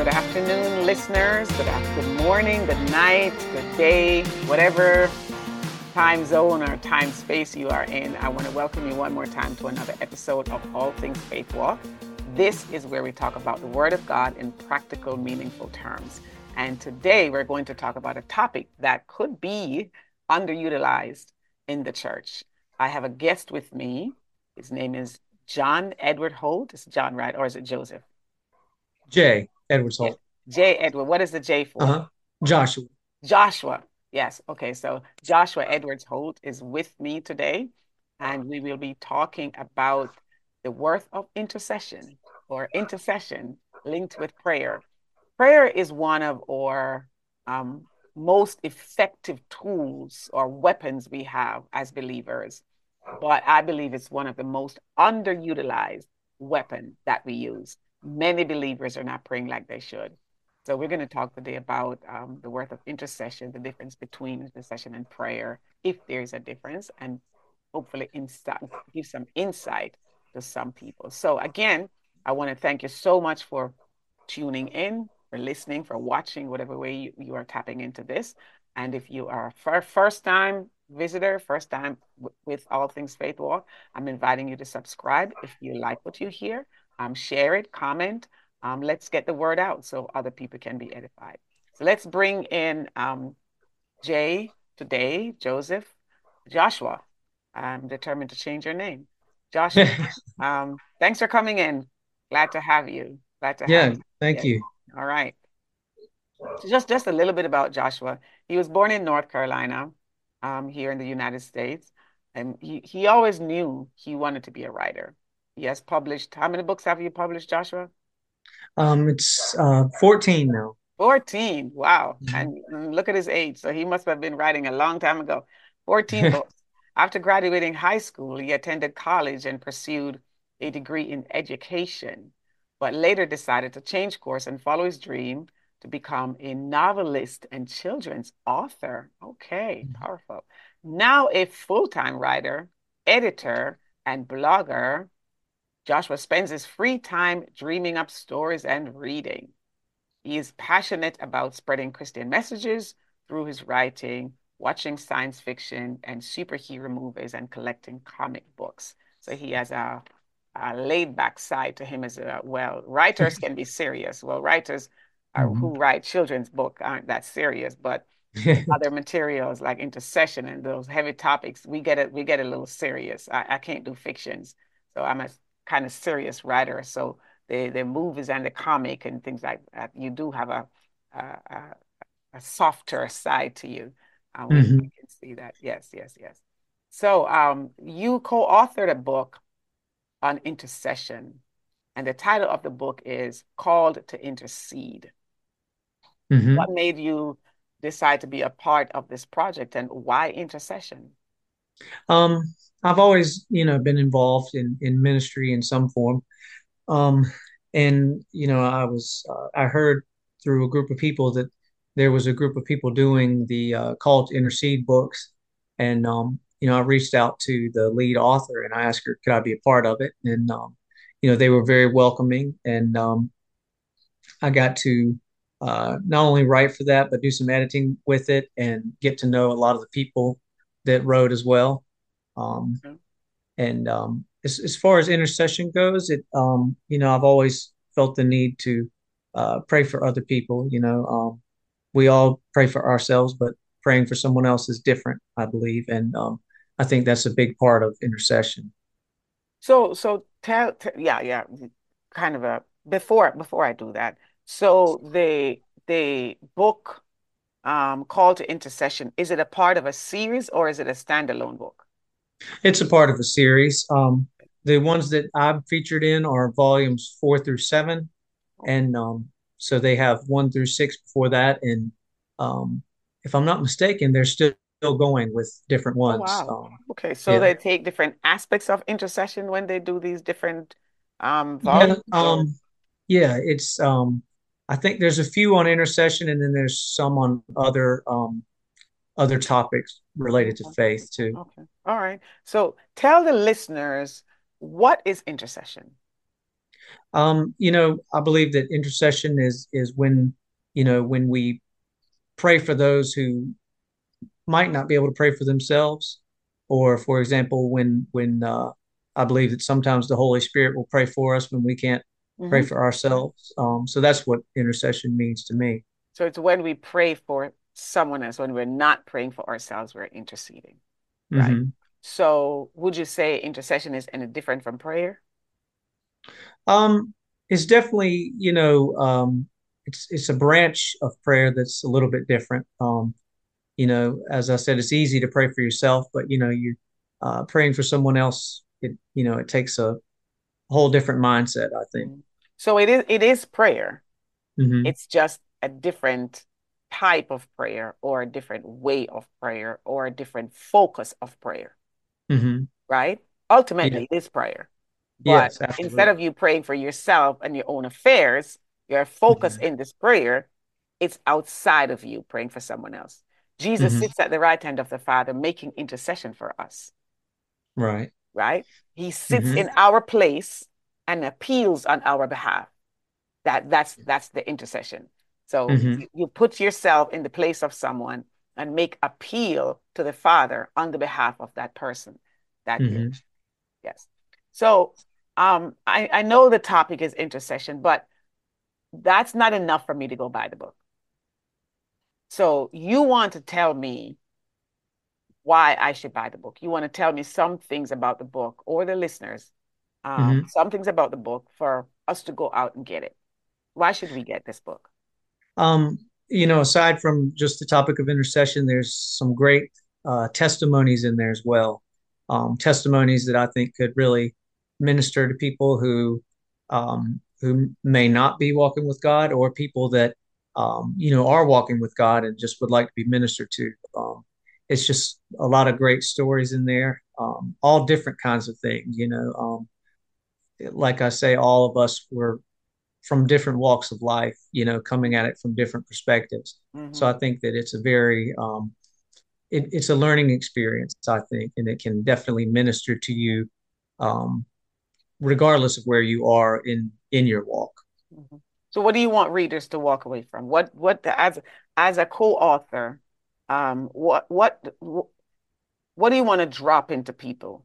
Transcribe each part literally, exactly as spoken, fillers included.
good afternoon, listeners. Good after, good morning, good night, good day, whatever time zone or time space you are in. I want to welcome you one more time to another episode of All Things Faith Walk. This is where we talk about the Word of God in practical, meaningful terms. And today we're going to talk about a topic that could be underutilized in the church. I have a guest with me. His name is John Edward Holt. Is John right, or is it Joseph? J. Edwards Yeah. Holt. J. Edward. What is the J for? Uh-huh. Joshua. Joshua. Yes. Okay. So Joshua Edwards Holt is with me today, and we will be talking about the worth of intercession or intercession linked with prayer. Prayer is one of our um, most effective tools or weapons we have as believers, but I believe it's one of the most underutilized weapon that we use. Many believers are not praying like they should. So we're going to talk today about um, the worth of intercession, the difference between intercession and prayer, if there's a difference, and hopefully insight, give some insight to some people. So again, I want to thank you so much for tuning in, for listening, for watching, whatever way you, you are tapping into this. And if you are a first time visitor, first time w- with All Things Faith Walk, I'm inviting you to subscribe if you like what you hear. Um, share it, comment. Um, let's get the word out so other people can be edified. So let's bring in um, Jay today, Joseph, Joshua. I'm determined to change your name. Joshua, um, thanks for coming in. Glad to have you. Glad to have Yeah, you. thank Yes. you. All right. So just just a little bit about Joshua. He was born in North Carolina, um, here in the United States, and he he always knew he wanted to be a writer. He has published. How many books have you published, Joshua? Um, it's uh fourteen now. fourteen. Wow. Mhm. And mm, look at his age. So he must have been writing a long time ago. fourteen books. After graduating high school, he attended college and pursued a degree in education, but later decided to change course and follow his dream to become a novelist and children's author. Okay, powerful. Now a full-time writer, editor, and blogger, Joshua spends his free time dreaming up stories and reading. He is passionate about spreading Christian messages through his writing, watching science fiction and superhero movies, and collecting comic books. So he has a, a laid back side to him as well. Writers can be serious. Well, writers are, Mhm. who write children's book aren't that serious, but in other materials like intercession and those heavy topics, we get it. We get a little serious. I, I can't do fictions, so I'm a kind of serious writer. So the the movies and the comic and things like that, you do have a a, a, a softer side to you. Uh, we, we Mhm. can see that. Yes, yes, yes. So um, you co-authored a book on intercession, and the title of the book is Called to Intercede. What Mhm. made you decide to be a part of this project, and why intercession? Um, I've always, you know, been involved in in ministry in some form. Um, and you know, I was uh, I heard through a group of people that there was a group of people doing the uh, Call to Intercede books, and um, you know, I reached out to the lead author and I asked her, could I be a part of it? And um, you know, they were very welcoming, and um, I got to uh, not only write for that, but do some editing with it and get to know a lot of the people that wrote as well. Um, and um, as, as far as intercession goes, it um, you know, I've always felt the need to uh, pray for other people. You know, um, we all pray for ourselves, but praying for someone else is different, I believe, and um, I think that's a big part of intercession. So, so tell, t yeah, yeah, kind of a before before I do that. So the the book um Call to Intercession, is it a part of a series or is it a standalone book? It's a part of a series. Um, the ones that I'm featured in are volumes four through seven, Okay. and um, so they have one through six before that. And um, if I'm not mistaken, they're still still going with different Oh ones. wow. Um, Okay, so yeah, they take different aspects of intercession when they do these different um yeah, volumes or um, yeah. It's um, I think there's a few on intercession, and then there's some on other um, other topics related to okay. faith too. Okay. All right. So tell the listeners, what is intercession? Um, you know, I believe that intercession is is when, you know, when we pray for those who might not be able to pray for themselves, or for example, when when uh, I believe that sometimes the Holy Spirit will pray for us when we can't pray Hmm. for ourselves. Um, so that's what intercession means to me. So it's when we pray for someone else, when we're not praying for ourselves, we're interceding, right? Hmm. So would you say intercession is any different from prayer? Um, it's definitely, you know, um, it's it's a branch of prayer that's a little bit different. Um, you know, as I said, it's easy to pray for yourself, but you know, you uh, praying for someone else, it you know, it takes a whole different mindset, I think. Mhm. So it is it is prayer. Hmm. It's just a different type of prayer or a different way of prayer or a different focus of prayer, Hmm. right? Yeah. Ultimately, it is prayer. But Yes, instead absolutely. of you praying for yourself and your own affairs, your focus Hmm. in this prayer, it's outside of you praying for someone else. Jesus Hmm. sits at the right hand of the Father making intercession for us, Right. right? He sits Hmm. in our place and appeals on our behalf. That that's that's the intercession. So Hmm. you, you put yourself in the place of someone and make appeal to the Father on the behalf of that person that you're, Hmm. yes. So um I, I know the topic is intercession, but that's not enough for me to go by the book. So you want to tell me why I should buy the book. You want to tell me some things about the book or the listeners, um, Hmm. some things about the book for us to go out and get it. Why should we get this book? Um, you know, aside from just the topic of intercession, there's some great uh, testimonies in there as well. Um, testimonies that I think could really minister to people who um, who may not be walking with God, or people that um, you know are walking with God and just would like to be ministered to. Um, it's just a lot of great stories in there, um, all different kinds of things. You know, um, like I say, all of us were from different walks of life, you know, coming at it from different perspectives. So Mm-hmm. I think that it's a very, um, it, it's a learning experience, I think, and it can definitely minister to you, um, regardless of where you are in in your walk. Mm-hmm. So what do you want readers to walk away from? What what the, as as a co-author, um, what what what do you want to drop into people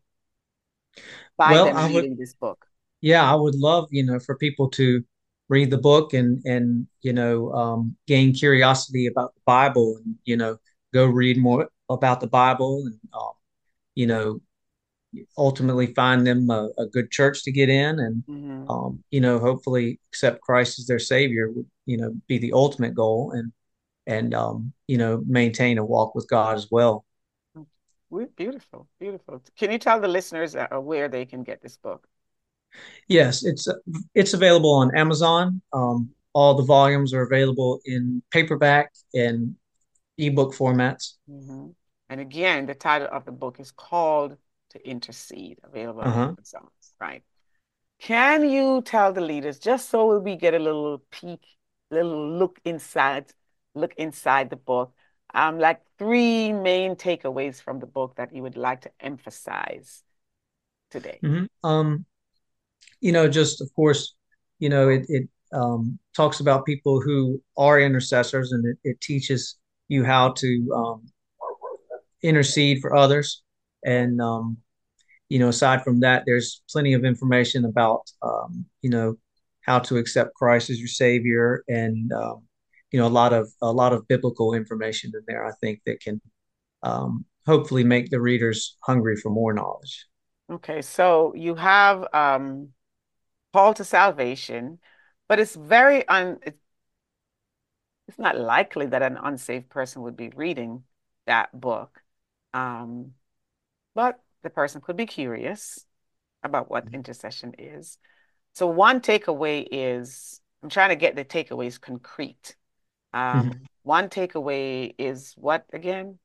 by Well, them I would, reading this book? yeah, I would love, you know, for people to read the book and and you know, um, gain curiosity about the Bible, and you know, go read more about the Bible, and um, you know, ultimately find them a, a good church to get in, and Mm-hmm. um, you know, hopefully accept Christ as their Savior would, you know, be the ultimate goal, and and um, you know, maintain a walk with God as well. Beautiful, beautiful. Can you tell the listeners uh, where they can get this book? Yes, it's it's available on Amazon. Um, all the volumes are available in paperback and ebook formats. Mm-hmm. And again, the title of the book is called To Intercede, available on Uh-huh. Amazon, right? Can you tell the leaders, just so we get a little peek, little look inside, look inside the book, um, like three main takeaways from the book that you would like to emphasize today? Hmm. Um, you know, just of course, you know, it, it um, talks about people who are intercessors, and it, it teaches you how to um, intercede for others. And, um, you know, aside from that, there's plenty of information about, um, you know, how to accept Christ as your Savior, and, um, you know, a lot of a lot of biblical information in there, I think, that can um, hopefully make the readers hungry for more knowledge. Okay, so you have um, Call to Salvation, but it's very un it's, it's not likely that an unsaved person would be reading that book. Um, but the person could be curious about what intercession is. So one takeaway is I'm trying to get the takeaways concrete. Um, Mhm. one takeaway is what again?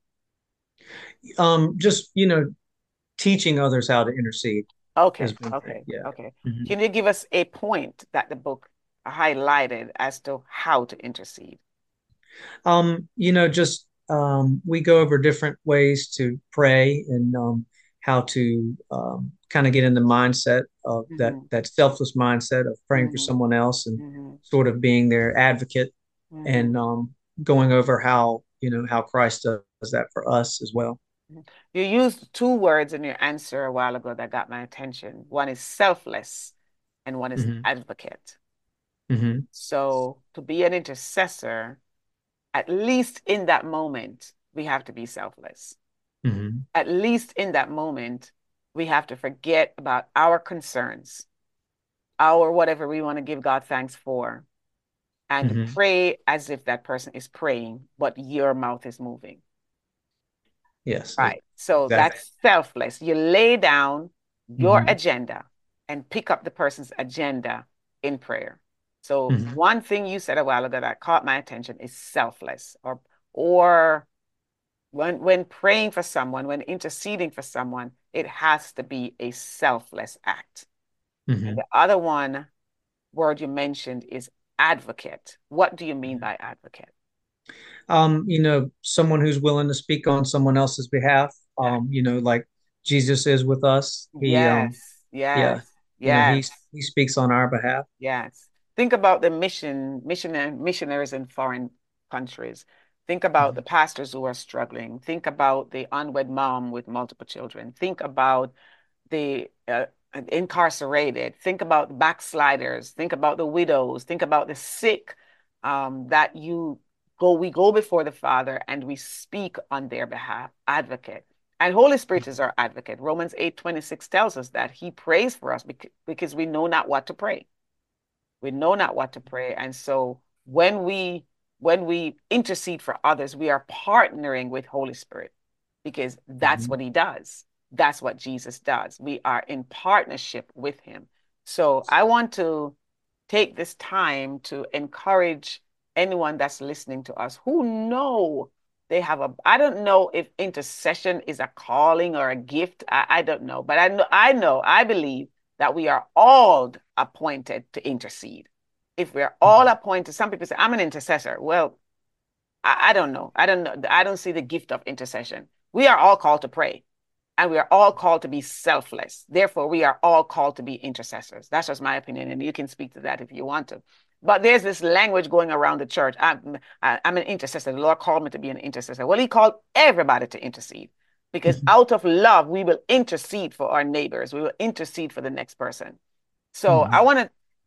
Um, just, you know, teaching others how to intercede Okay, is one thing. okay, Yeah. okay. Mhm. Can you give us a point that the book highlighted as to how to intercede? Um, you know, just um, we go over different ways to pray, and um, how to um, kind of get in the mindset of that Hmm. that selfless mindset of praying for Hmm. someone else and Hmm. sort of being their advocate Hmm. and um, going over how you know how Christ does that for us as well. You used two words in your answer a while ago that got my attention. One is selfless and one is Hmm. advocate. Hmm. So to be an intercessor, at least in that moment, we have to be selfless. Hmm. At least in that moment, we have to forget about our concerns, our whatever we want to give God thanks for, and Hmm. pray as if that person is praying, but your mouth is moving. Yes, e- Right. So exactly. that's selfless. You lay down your Hmm. agenda and pick up the person's agenda in prayer. So Hmm. one thing you said a while ago that caught my attention is selfless, or or when when praying for someone, when interceding for someone, it has to be a selfless act. And Hmm. the other one word you mentioned is advocate. What do you mean by advocate? Um, you know, someone who's willing to speak on someone else's behalf. Yeah. Um, you know, like Jesus is with us. He, um, Yes, yeah, yes, you know, he yes. he speaks on our behalf. Yes. Think about the mission, missionary, missionaries in foreign countries. Think about the Hmm. pastors who are struggling. Think about the unwed mom with multiple children. Think about the uh, incarcerated. Think about the backsliders. Think about the widows. Think about the sick. Um, that you go, we go before the Father and we speak on their behalf, advocate. And Holy Spirit is our advocate. Romans eight twenty-six tells us that He prays for us because, because we know not what to pray. We know not what to pray. And so when we when we intercede for others, we are partnering with Holy Spirit because that's Hmm. what he does. That's what Jesus does. We are in partnership with him. So I want to take this time to encourage anyone that's listening to us who know they have a I don't know if intercession is a calling or a gift. I, I don't know, but I know I know, I believe that we are all appointed to intercede. If we're all Hmm. appointed, some people say, I'm an intercessor. Well, I, I don't know. I don't know. I don't see the gift of intercession. We are all called to pray and we are all called to be selfless. Therefore, we are all called to be intercessors. That's just my opinion. And you can speak to that if you want to. But there's this language going around the church. I'm, I, I'm an intercessor. The Lord called me to be an intercessor. Well, he called everybody to intercede because out of love, we will intercede for our neighbors. We will intercede for the next person. So I Hmm. want to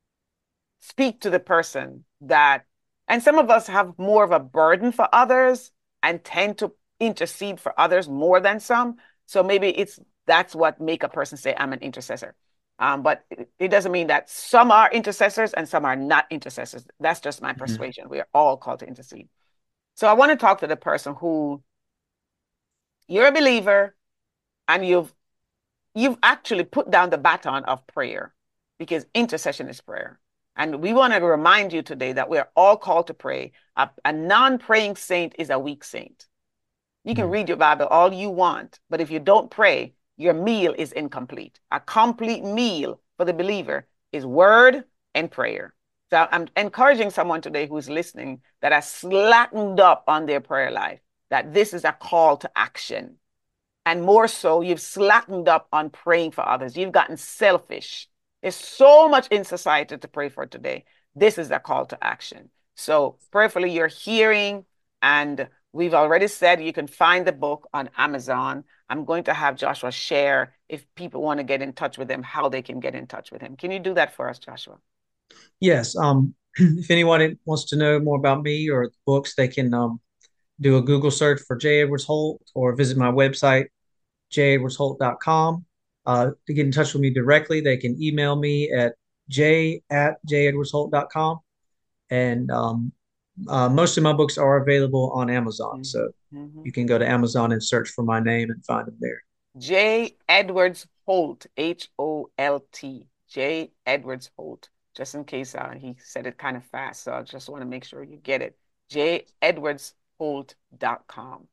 speak to the person that, and some of us have more of a burden for others and tend to intercede for others more than some. So maybe it's that's what make a person say, I'm an intercessor. Um, but it, it doesn't mean that some are intercessors and some are not intercessors. That's just my Hmm. persuasion. We are all called to intercede. So I want to talk to the person who you're a believer and you've you've actually put down the baton of prayer because intercession is prayer. And we want to remind you today that we're all called to pray. A, a non praying saint is a weak saint. You can Hmm. read your Bible all you want, but if you don't pray, your meal is incomplete. A complete meal for the believer is word and prayer. So I'm encouraging someone today who's listening that has slackened up on their prayer life, that this is a call to action. And more so, you've slackened up on praying for others. You've gotten selfish. There's so much in society to pray for today. This is a call to action. So, prayerfully, you're hearing, and we've already said you can find the book on Amazon. I'm going to have Joshua share if people want to get in touch with him, how they can get in touch with him. Can you do that for us, Joshua? Yes. Um, if anyone wants to know more about me or the books, they can um, do a Google search for J. Edwards Holt or visit my website, j edwards holt dot com. Uh, to get in touch with me directly, they can email me at j at j edwards holt dot com. And um, uh, most of my books are available on Amazon. Mm-hmm. So Mm-hmm. you can go to Amazon and search for my name and find them there. J. Edwards Holt, H O L T. J. Edwards Holt. Just in case uh, he said it kind of fast, so I just want to make sure you get it. j edwards holt dot com.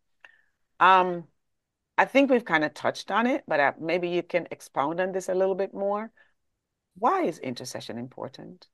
Um, I think we've kind of touched on it, but uh, maybe you can expound on this a little bit more. Why is intercession important?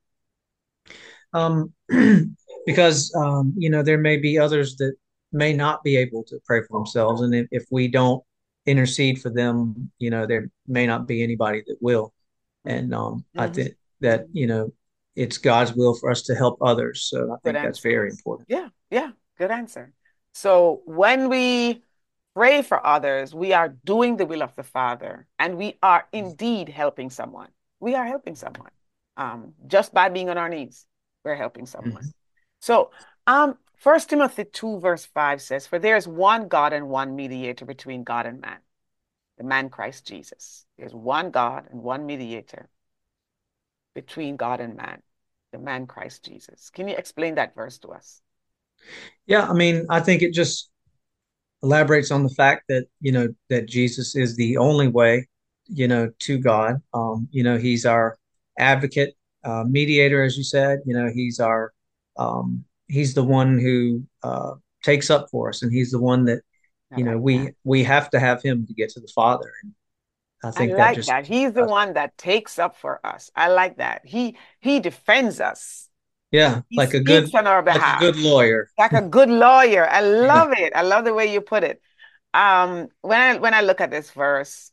Um, because, um, you know, there may be others that may not be able to pray for themselves. And if, if we don't intercede for them, you know, there may not be anybody that will. And um, I Mm-hmm. think that, you know, it's God's will for us to help others. So I Good think that's answer. very important. Yeah, yeah, good answer. So when we pray for others, we are doing the will of the Father, and we are indeed helping someone. We are helping someone. Um, just by being on our knees, we're helping someone. Mhm. So, um, First Timothy two, verse five says, "For there is one God and one mediator between God and man, the man Christ Jesus. There's one God and one mediator between God and man, the man Christ Jesus." Can you explain that verse to us? Yeah, I mean, I think it just elaborates on the fact that, you know, that Jesus is the only way, you know, to God. Um, you know, he's our advocate, uh, mediator, as you said. You know, he's our um, he's the one who uh, takes up for us, and he's the one that, I you know, like that. we we have to have him to get to the Father. And I I think that like just that. He's the one that takes up for us. I like that. He he defends us. yeah, He like a good speaks on our like a behalf. good lawyer. Like a good lawyer. I Yeah. love it. I love the way you put it. Um, when I when I look at this verse,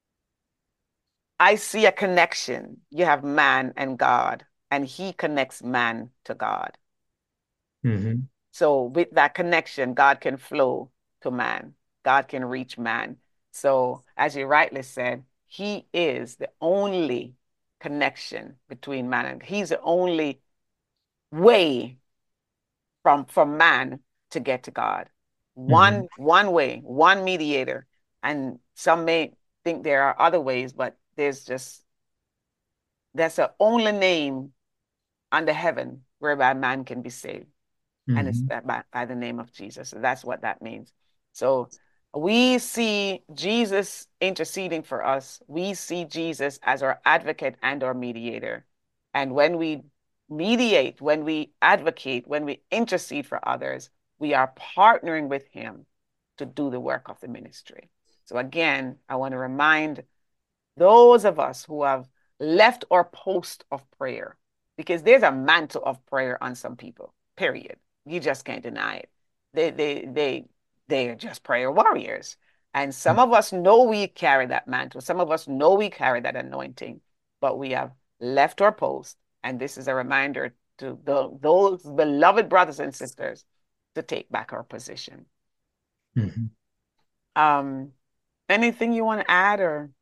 I see a connection. You have man and God, and he connects man to God. Hmm. So with that connection, God can flow to man. God can reach man. So as you rightly said, he is the only connection between man and he's the only way from from man to get to God. Hmm. One one way, one mediator. And some may think there are other ways, but there's just that's the only name under heaven whereby man can be saved. And it's Hmm. that by, by the name of Jesus. So that's what that means. So we see Jesus interceding for us. We see Jesus as our advocate and our mediator. And when we mediate, when we advocate, when we intercede for others, we are partnering with him to do the work of the ministry. So again, I want to remind those of us who have left our post of prayer, because there's a mantle of prayer on some people, period. You just can't deny it. They they they they're just prayer warriors. And some of us know we carry that mantle. Some of us know we carry that anointing, but we have left our post. And this is a reminder to the, those beloved brothers and sisters to take back our position. Hmm. Um, Anything you want to add or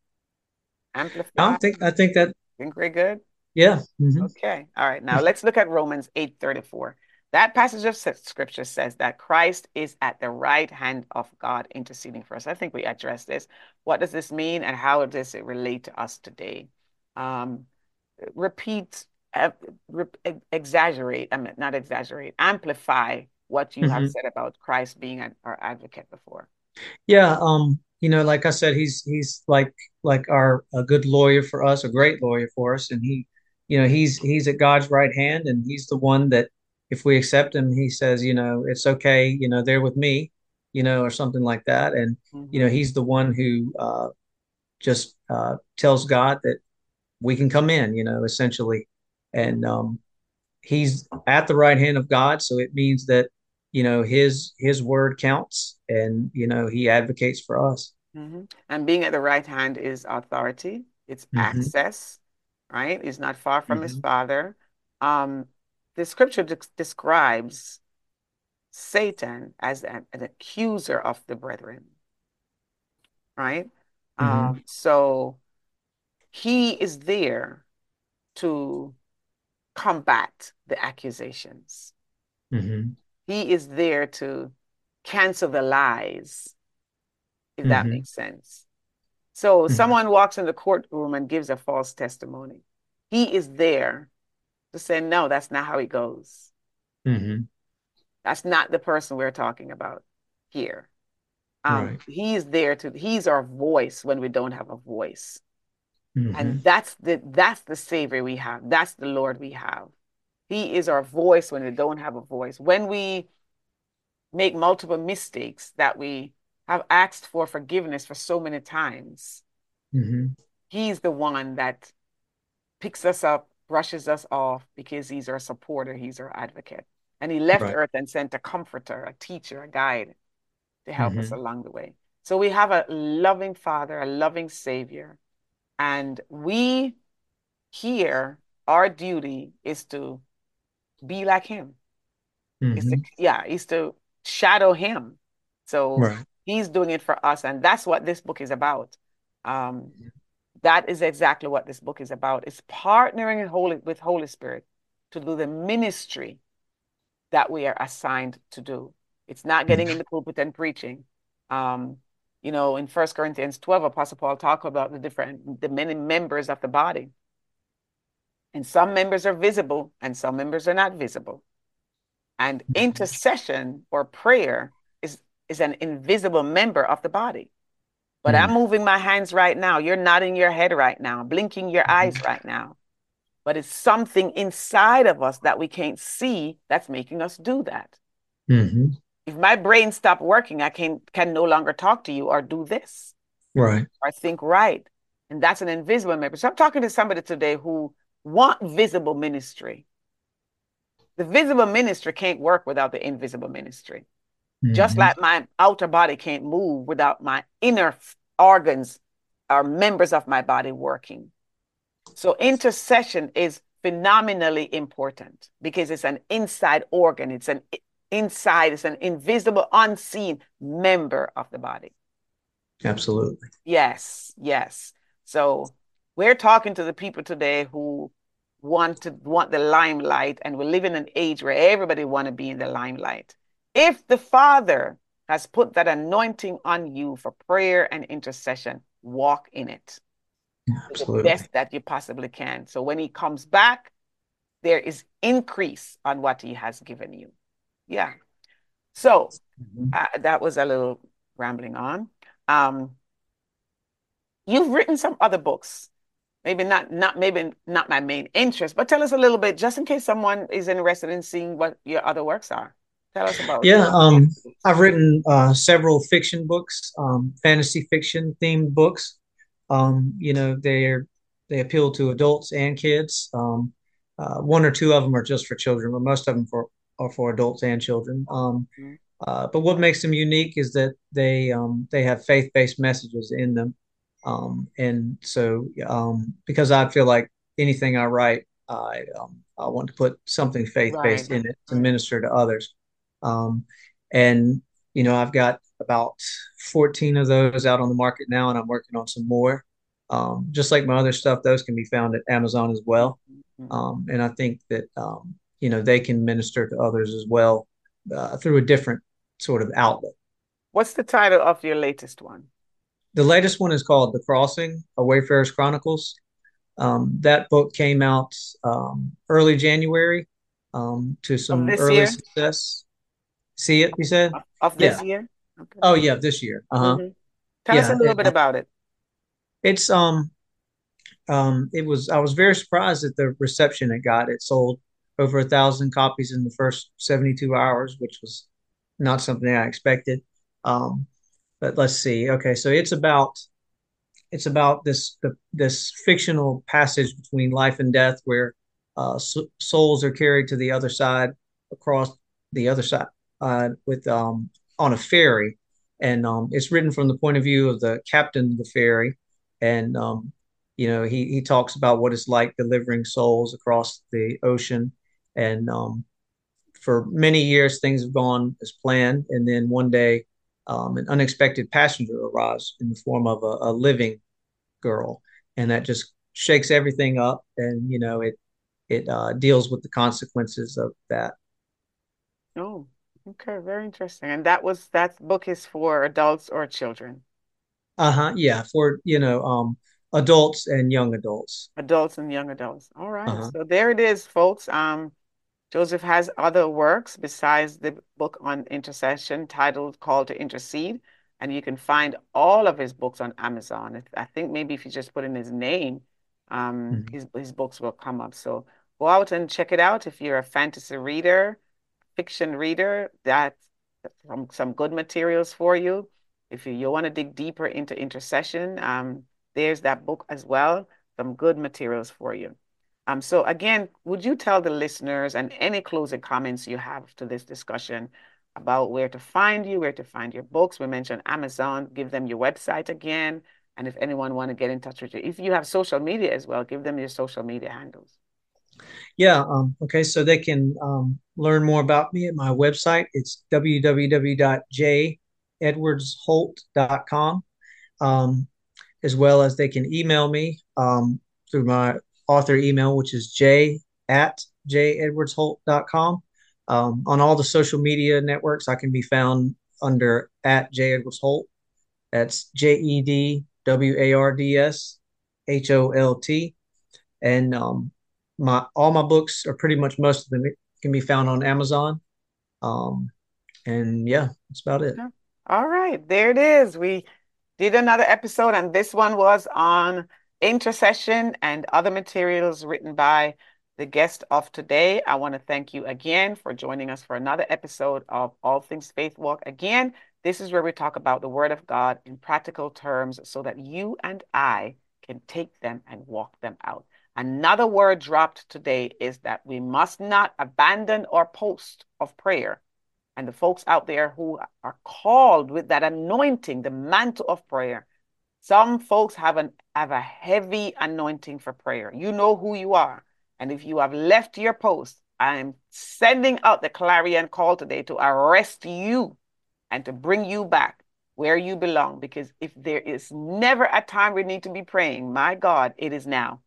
I amplify? think I think that Think we're good? yeah. Hmm. Okay. All right. Now let's look at Romans eight thirty-four. That passage of scripture says that Christ is at the right hand of God interceding for us. I think we addressed this. What does this mean and how does it relate to us today? Um, repeat, uh, re exaggerate, I mean, not exaggerate, amplify what you have Hmm. said about Christ being an, our advocate before. Yeah, um, you know, like I said, he's he's like like our a good lawyer for us, a great lawyer for us, and he, you know, he's he's at God's right hand, and he's the one that if we accept him, he says, you know, it's okay, you know, they're with me, you know, or something like that, and you know, Mm-hmm. he's the one who uh, just uh, tells God that we can come in, you know, essentially, and Mm-hmm. um, he's at the right hand of God, so it means that you know his his word counts, and you know he advocates for us. Mm-hmm. And being at the right hand is authority, it's Hmm. access, right? He's not far from his Hmm. father. Um, the scripture de describes Satan as an, an accuser of the brethren, right? Hmm. Um, so he is there to combat the accusations. Hmm. He is there to cancel the lies, if that Hmm. makes sense. So Hmm. someone walks in the courtroom and gives a false testimony. He is there to say, no, that's not how it goes. Hmm. That's not the person we're talking about here. Um, Right. he's there to, he's our voice when we don't have a voice. And Hmm. that's the that's the Savior we have. That's the Lord we have. He is our voice when we don't have a voice. When we make multiple mistakes that we have asked for forgiveness for so many times, Hmm. he's the one that picks us up, brushes us off because he's our supporter, he's our advocate. And he left Right. earth and sent a comforter, a teacher, a guide to help us Hmm. along the way. So we have a loving Father, a loving Savior, and we here, our duty is to be like Him. Is to, Hmm. yeah, is to shadow Him. So Right. He's doing it for us, and that's what this book is about. Um, that is exactly what this book is about. It's partnering with Holy, with Holy Spirit to do the ministry that we are assigned to do. It's not getting in Mhm. the pulpit and preaching. Um, you know, in First Corinthians twelve, Apostle Paul talk about the different, the many members of the body. And some members are visible and some members are not visible. And intercession or prayer is, is an invisible member of the body. But I'm Mhm. moving my hands right now. You're nodding your head right now, blinking your eyes right now. But it's something inside of us that we can't see that's making us do that. Mhm. If my brain stopped working, I can can no longer talk to you or do this Right. or think right. And that's an invisible member. So I'm talking to somebody today who want visible ministry. The visible ministry can't work without the invisible ministry. Just Mhm. like my outer body can't move without my inner organs or members of my body working. So intercession is phenomenally important because it's an inside organ. It's an inside, it's an invisible, unseen member of the body. Absolutely. Yes, yes. So we're talking to the people today who want to want the limelight, and we live in an age where everybody want to be in the limelight. If the Father has put that anointing on you for prayer and intercession, walk in it to the Absolutely. best that you possibly can. So when He comes back, there is increase on what He has given you. Yeah. So Mhm. uh, that was a little rambling on. Um, you've written some other books. Maybe not, not maybe not my main interest, but tell us a little bit, just in case someone is interested in seeing what your other works are. Tell us about Yeah. uh, Um, I've written uh, several fiction books, um, fantasy fiction themed books. Um, you know, they're they appeal to adults and kids. Um, uh, one or two of them are just for children, but most of them for are for adults and children. Um, Mhm. Uh, but what makes them unique is that they um, they have faith-based messages in them, um, and so um, because I feel like anything I write, I um, I want to put something Right, faith-based in it to right. minister to others, um, and you know I've got about fourteen of those out on the market now, and I'm working on some more. Um, just like my other stuff, those can be found at Amazon as well, Mhm. um, and I think that um, you know they can minister to others as well uh, through a different sort of outlet. What's the title of your latest one? The latest one is called The Crossing, A Wayfarer's Chronicles. Um, that book came out um, early January um, to Of some this early year? success. See it, you said? Of, of this Yeah. year? Okay. Oh, yeah, this year. Uh-huh. hmm Tell us a Yeah. little bit And about it. it's um um it was I was very surprised at the reception it got. It sold over a thousand copies in the first seventy-two hours, which was not something I expected. Um, but let's see. Okay, so it's about it's about this the, this fictional passage between life and death where uh, souls are carried to the other side across the other side uh, with um, on a ferry, and um, it's written from the point of view of the captain of the ferry, and um, you know he he talks about what it's like delivering souls across the ocean, and um, for many years things have gone as planned, and then one day um, an unexpected passenger arrives in the form of a, a living girl, and that just shakes everything up, and you know it it uh, deals with the consequences of that. Oh, okay, very interesting. And that was that book is for adults or children? Uh-huh, yeah, for you know um adults and young adults. Adults and young adults. All right. Uh-huh. So there it is, folks. Um, Joseph has other works besides the book on intercession titled Call to Intercede. And you can find all of his books on Amazon. I think maybe if you just put in his name, um, Mhm. his, his books will come up. So go out and check it out if you're a fantasy reader, fiction reader. That's some, some good materials for you. If you, you want to dig deeper into intercession, um, there's that book as well. Some good materials for you. Um, so again, would you tell the listeners and any closing comments you have to this discussion? about where to find you, where to find your books. We mentioned Amazon. Give them your website again. And if anyone want to get in touch with you, if you have social media as well, give them your social media handles. Yeah. Um, okay. So they can um, learn more about me at my website. It's w w w dot j edwards holt dot com, um, as well as they can email me um, through my author email, which is j at j edwards holt dot com. Um, on all the social media networks, I can be found under at J Edwards Holt. That's J E D W A R D S H O L T. And um, my all my books are pretty much most of them can be found on Amazon. Um, and yeah, that's about it. All right, there it is. We did another episode, and this one was on intercession and other materials written by the guest of today. I want to thank you again for joining us for another episode of All Things Faith Walk. Again, this is where we talk about the Word of God in practical terms so that you and I can take them and walk them out. Another word dropped today is that we must not abandon our post of prayer. And the folks out there who are called with that anointing, the mantle of prayer. Some folks have an have a heavy anointing for prayer. You know who you are. And if you have left your post, I'm sending out the clarion call today to arrest you and to bring you back where you belong. Because if there is never a time we need to be praying, my God, it is now.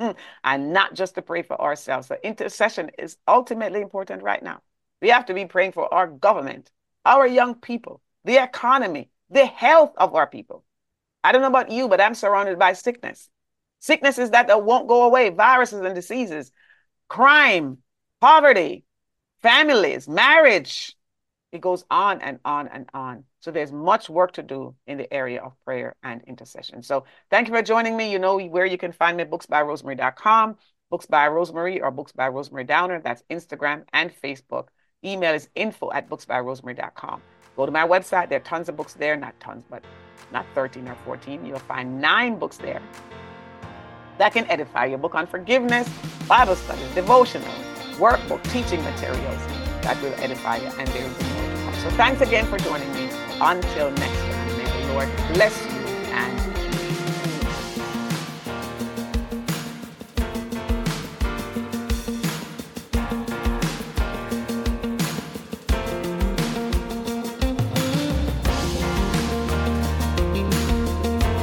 And not just to pray for ourselves. So intercession is ultimately important right now. We have to be praying for our government, our young people, the economy, the health of our people. I don't know about you, but I'm surrounded by sickness. Sicknesses that, that won't go away, viruses and diseases, crime, poverty, families, marriage. It goes on and on and on. So there's much work to do in the area of prayer and intercession. So thank you for joining me. You know where you can find me, books by rosemary dot com, Books by Rosemary or Books by Rosemary Downer. That's Instagram and Facebook. Email is info at books by rosemary dot com. Go to my website. There are tons of books there. Not tons, but not thirteen or fourteen. You'll find nine books there that can edify your book on forgiveness, Bible studies, devotionals, workbook, teaching materials that will edify you, and there is more to come. So thanks again for joining me. Until next time, may the Lord bless you